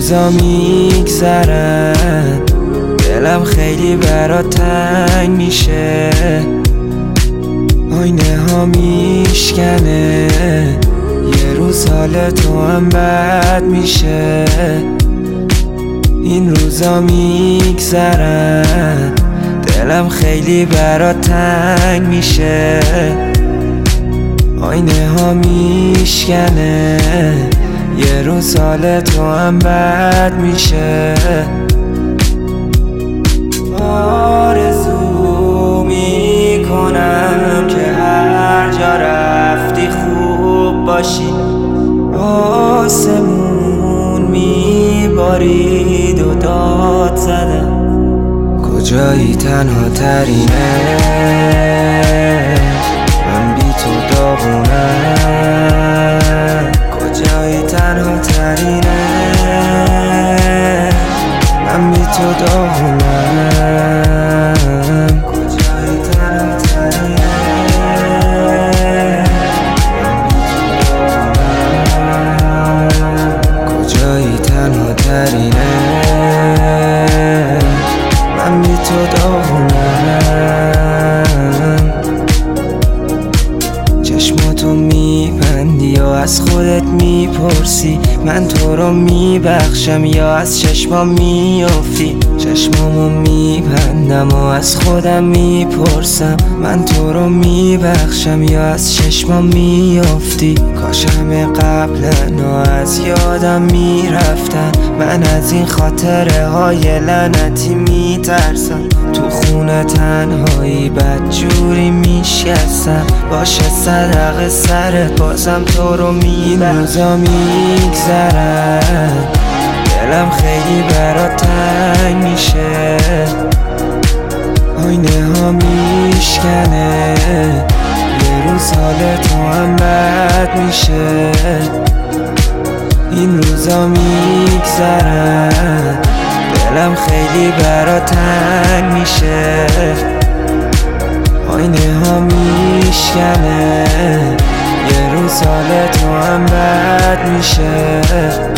روزا میگذرن دلم خیلی برات تنگ میشه، آینه ها میشکنه یه روز حال تو هم بد میشه. این روزا میگذرن دلم خیلی برات تنگ میشه، آینه ها میشکنه یه روز حال تو هم بد میشه. آرزو میکنم که هر جا رفتی خوب باشی، آسمون میبارید و داد زدم کجایی تنها ترینه، من بی تو داغونم کجایی تنها ترینه، من بی تو داغونم کجایی تنها ترینه، کجایی تنها ترینه، من بی تو داغونم. چشماتو میبندی یا از خودت میپرسی من تو رو میبخشم یا از چشمام میافتی، چشمامو میبندم و از خودم میپرسم من تو رو میبخشم یا از چشمام میافتی. کاش همه قبلنا از یادم میرفتن، من از این خاطره های لعنتی میترسم، تو خونه تنهایی بدجوری میشکستم، باشه صدق سرت بازم تو رو میبخشم. این روزا میگذرن دلم خیلی برات تنگ میشه، آینه ها میشکنه یه روز حال تو هم بد میشه. این روزا میگذرن دلم خیلی برات تنگ میشه، آینه ها میشکنه یه روز حال تو هم بد میشه.